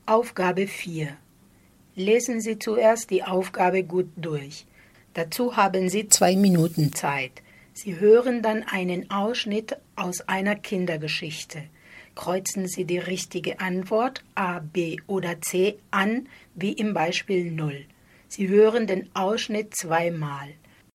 Aufgabe 4. Lesen Sie zuerst die Aufgabe gut durch. Dazu haben Sie 2 Minuten Zeit. Sie hören dann einen Ausschnitt aus einer Kindergeschichte. Kreuzen Sie die richtige Antwort A, B oder C an, wie im Beispiel 0. Sie hören den Ausschnitt zweimal.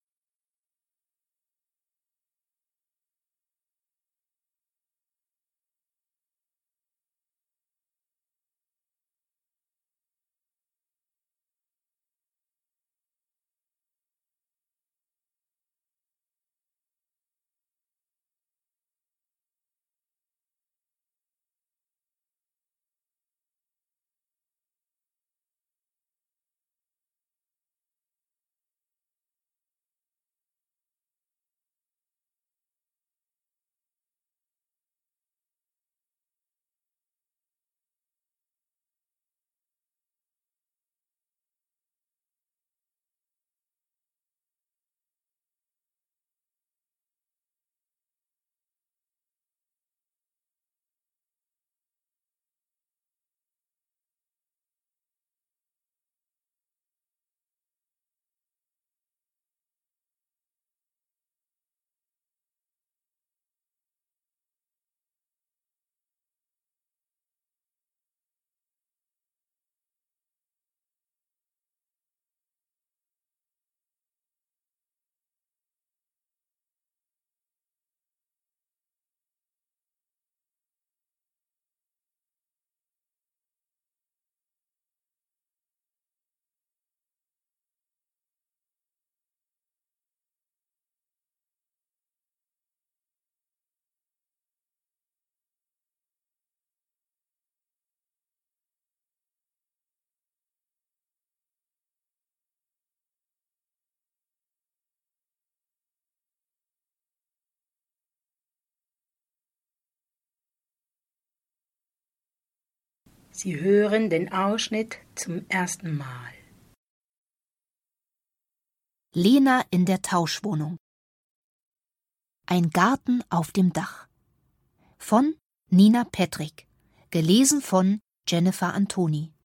Sie hören den Ausschnitt zum ersten Mal. Lena in der Tauschwohnung. Ein Garten auf dem Dach. Von Nina Petrick. Gelesen von Jennifer Antoni.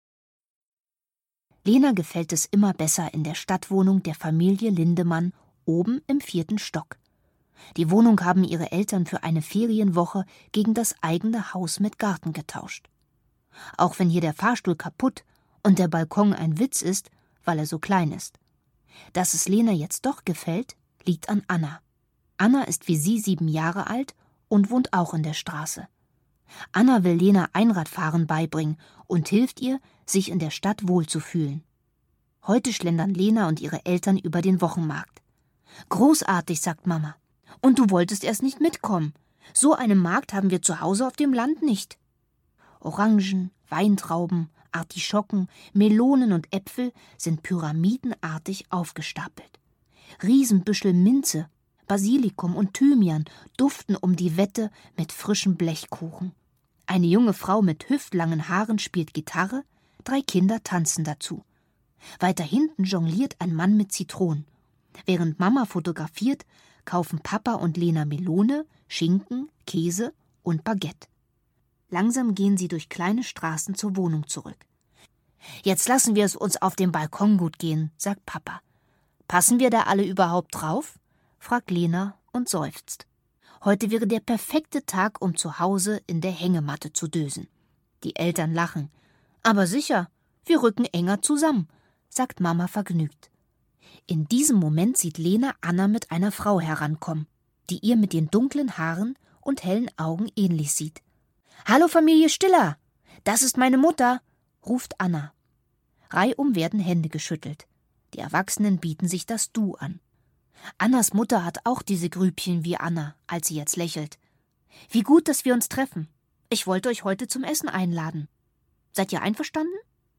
Lena gefällt es immer besser in der Stadtwohnung der Familie Lindemann oben im 4. Stock. Die Wohnung haben ihre Eltern für eine Ferienwoche gegen das eigene Haus mit Garten getauscht. Auch wenn hier der Fahrstuhl kaputt und der Balkon ein Witz ist, weil er so klein ist. Dass es Lena jetzt doch gefällt, liegt an Anna. Anna ist wie sie 7 Jahre alt und wohnt auch in der Straße. Anna will Lena Einradfahren beibringen und hilft ihr, sich in der Stadt wohlzufühlen. Heute schlendern Lena und ihre Eltern über den Wochenmarkt. Großartig, sagt Mama. Und du wolltest erst nicht mitkommen. So einen Markt haben wir zu Hause auf dem Land nicht. Orangen, Weintrauben, Artischocken, Melonen und Äpfel sind pyramidenartig aufgestapelt. Riesenbüschel Minze, Basilikum und Thymian duften um die Wette mit frischem Blechkuchen. Eine junge Frau mit hüftlangen Haaren spielt Gitarre, 3 Kinder tanzen dazu. Weiter hinten jongliert ein Mann mit Zitronen. Während Mama fotografiert, kaufen Papa und Lena Melone, Schinken, Käse und Baguette. Langsam gehen sie durch kleine Straßen zur Wohnung zurück. Jetzt lassen wir es uns auf dem Balkon gut gehen, sagt Papa. Passen wir da alle überhaupt drauf? Fragt Lena und seufzt. Heute wäre der perfekte Tag, um zu Hause in der Hängematte zu dösen. Die Eltern lachen. Aber sicher, wir rücken enger zusammen, sagt Mama vergnügt. In diesem Moment sieht Lena Anna mit einer Frau herankommen, die ihr mit den dunklen Haaren und hellen Augen ähnlich sieht. »Hallo Familie Stiller, das ist meine Mutter«, ruft Anna. Reihum werden Hände geschüttelt. Die Erwachsenen bieten sich das Du an. Annas Mutter hat auch diese Grübchen wie Anna, als sie jetzt lächelt. »Wie gut, dass wir uns treffen. Ich wollte euch heute zum Essen einladen. Seid ihr einverstanden?«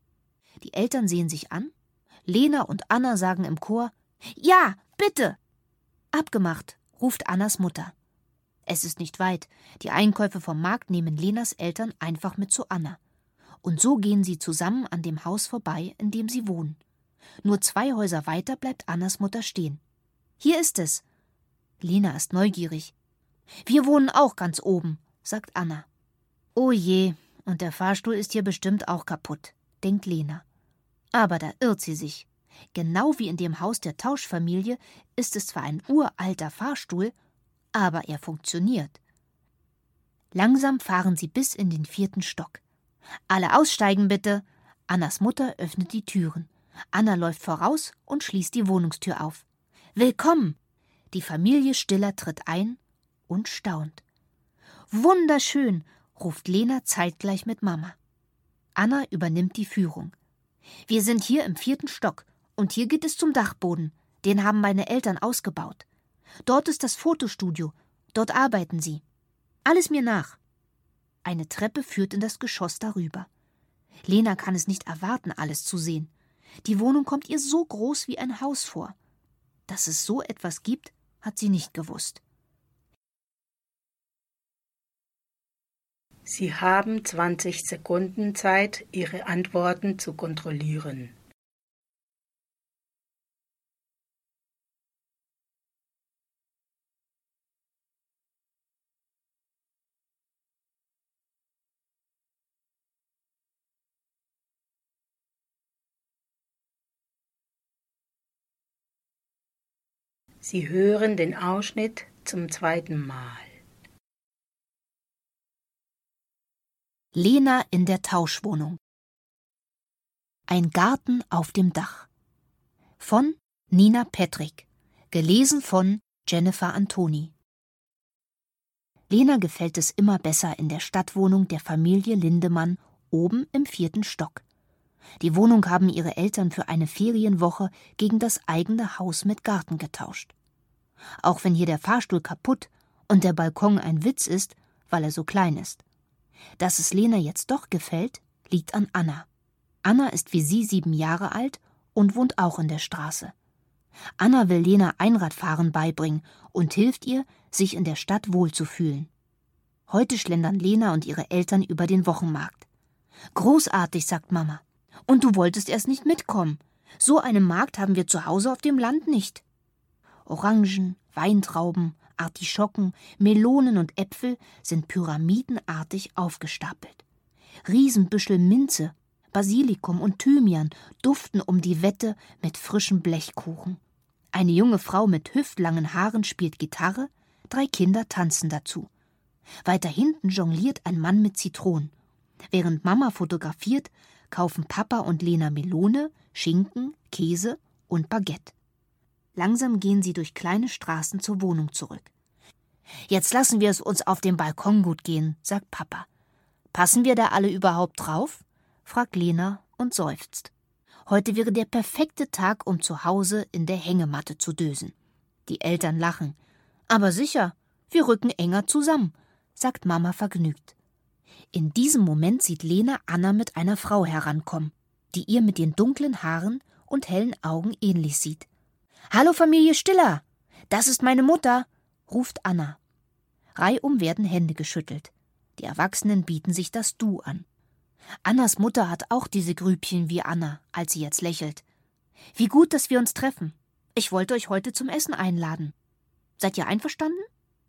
Die Eltern sehen sich an. Lena und Anna sagen im Chor, »Ja, bitte!« Abgemacht, ruft Annas Mutter. Es ist nicht weit. Die Einkäufe vom Markt nehmen Lenas Eltern einfach mit zu Anna. Und so gehen sie zusammen an dem Haus vorbei, in dem sie wohnen. Nur 2 Häuser weiter bleibt Annas Mutter stehen. »Hier ist es.« Lena ist neugierig. »Wir wohnen auch ganz oben«, sagt Anna. »Oh je, und der Fahrstuhl ist hier bestimmt auch kaputt, denkt Lena. Aber da irrt sie sich. Genau wie in dem Haus der Tauschfamilie ist es zwar ein uralter Fahrstuhl, aber er funktioniert. Langsam fahren sie bis in den 4. Stock. »Alle aussteigen bitte!« Annas Mutter öffnet die Türen. Anna läuft voraus und schließt die Wohnungstür auf. »Willkommen!« Die Familie Stiller tritt ein und staunt. »Wunderschön!« ruft Lena zeitgleich mit Mama. Anna übernimmt die Führung. »Wir sind hier im 4. Stock und hier geht es zum Dachboden. Den haben meine Eltern ausgebaut. Dort ist das Fotostudio. Dort arbeiten sie. Alles mir nach.« Eine Treppe führt in das Geschoss darüber. Lena kann es nicht erwarten, alles zu sehen. Die Wohnung kommt ihr so groß wie ein Haus vor. Dass es so etwas gibt, hat sie nicht gewusst. Sie haben 20 Sekunden Zeit, Ihre Antworten zu kontrollieren. Sie hören den Ausschnitt zum 2. Mal. Lena in der Tauschwohnung. Ein Garten auf dem Dach. Von Nina Petrick. Gelesen von Jennifer Antoni. Lena gefällt es immer besser in der Stadtwohnung der Familie Lindemann oben im 4. Stock. Die Wohnung haben ihre Eltern für eine Ferienwoche gegen das eigene Haus mit Garten getauscht. Auch wenn hier der Fahrstuhl kaputt und der Balkon ein Witz ist, weil er so klein ist. Dass es Lena jetzt doch gefällt, liegt an Anna. Anna ist wie sie 7 Jahre alt und wohnt auch in der Straße. Anna will Lena Einradfahren beibringen und hilft ihr, sich in der Stadt wohlzufühlen. Heute schlendern Lena und ihre Eltern über den Wochenmarkt. »Großartig«, sagt Mama. »Und du wolltest erst nicht mitkommen. So einen Markt haben wir zu Hause auf dem Land nicht.« Orangen, Weintrauben, Artischocken, Melonen und Äpfel sind pyramidenartig aufgestapelt. Riesenbüschel Minze, Basilikum und Thymian duften um die Wette mit frischem Blechkuchen. Eine junge Frau mit hüftlangen Haaren spielt Gitarre, 3 Kinder tanzen dazu. Weiter hinten jongliert ein Mann mit Zitronen. Während Mama fotografiert, kaufen Papa und Lena Melone, Schinken, Käse und Baguette. Langsam gehen sie durch kleine Straßen zur Wohnung zurück. »Jetzt lassen wir es uns auf dem Balkon gut gehen«, sagt Papa. »Passen wir da alle überhaupt drauf?« fragt Lena und seufzt. Heute wäre der perfekte Tag, um zu Hause in der Hängematte zu dösen. Die Eltern lachen. »Aber sicher, wir rücken enger zusammen«, sagt Mama vergnügt. In diesem Moment sieht Lena Anna mit einer Frau herankommen, die ihr mit den dunklen Haaren und hellen Augen ähnlich sieht. »Hallo Familie Stiller, das ist meine Mutter«, ruft Anna. Reihum werden Hände geschüttelt. Die Erwachsenen bieten sich das Du an. Annas Mutter hat auch diese Grübchen wie Anna, als sie jetzt lächelt. »Wie gut, dass wir uns treffen. Ich wollte euch heute zum Essen einladen. Seid ihr einverstanden?«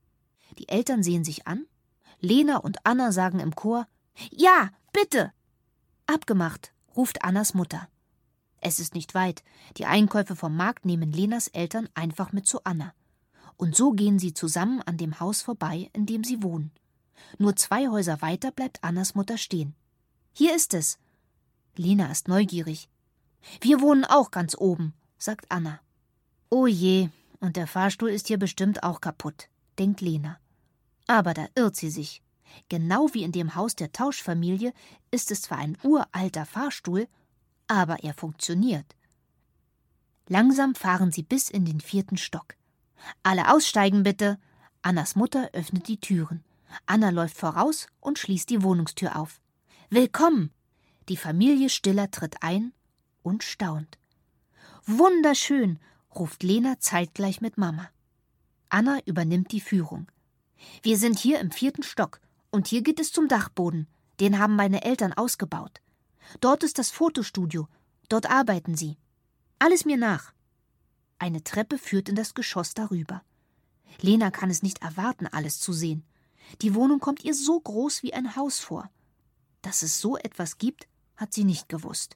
Die Eltern sehen sich an. Lena und Anna sagen im Chor, »Ja, bitte!« »Abgemacht«, ruft Annas Mutter. Es ist nicht weit. Die Einkäufe vom Markt nehmen Lenas Eltern einfach mit zu Anna. Und so gehen sie zusammen an dem Haus vorbei, in dem sie wohnen. Nur 2 Häuser weiter bleibt Annas Mutter stehen. »Hier ist es.« Lena ist neugierig. »Wir wohnen auch ganz oben«, sagt Anna. »Oh je, und der Fahrstuhl ist hier bestimmt auch kaputt«, denkt Lena. Aber da irrt sie sich. Genau wie in dem Haus der Tauschfamilie ist es zwar ein uralter Fahrstuhl, aber er funktioniert. Langsam fahren sie bis in den 4. Stock. »Alle aussteigen bitte!« Annas Mutter öffnet die Türen. Anna läuft voraus und schließt die Wohnungstür auf. »Willkommen!« Die Familie Stiller tritt ein und staunt. »Wunderschön!« ruft Lena zeitgleich mit Mama. Anna übernimmt die Führung. »Wir sind hier im 4. Stock und hier geht es zum Dachboden. Den haben meine Eltern ausgebaut. Dort ist das Fotostudio. Dort arbeiten sie. Alles mir nach.« Eine Treppe führt in das Geschoss darüber. Lena kann es nicht erwarten, alles zu sehen. Die Wohnung kommt ihr so groß wie ein Haus vor. Dass es so etwas gibt, hat sie nicht gewusst.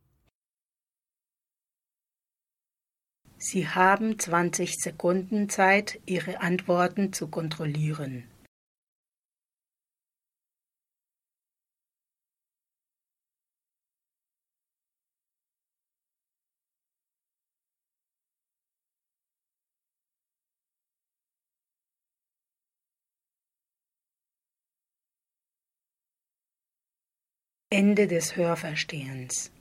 Sie haben 20 Sekunden Zeit, Ihre Antworten zu kontrollieren. Ende des Hörverstehens.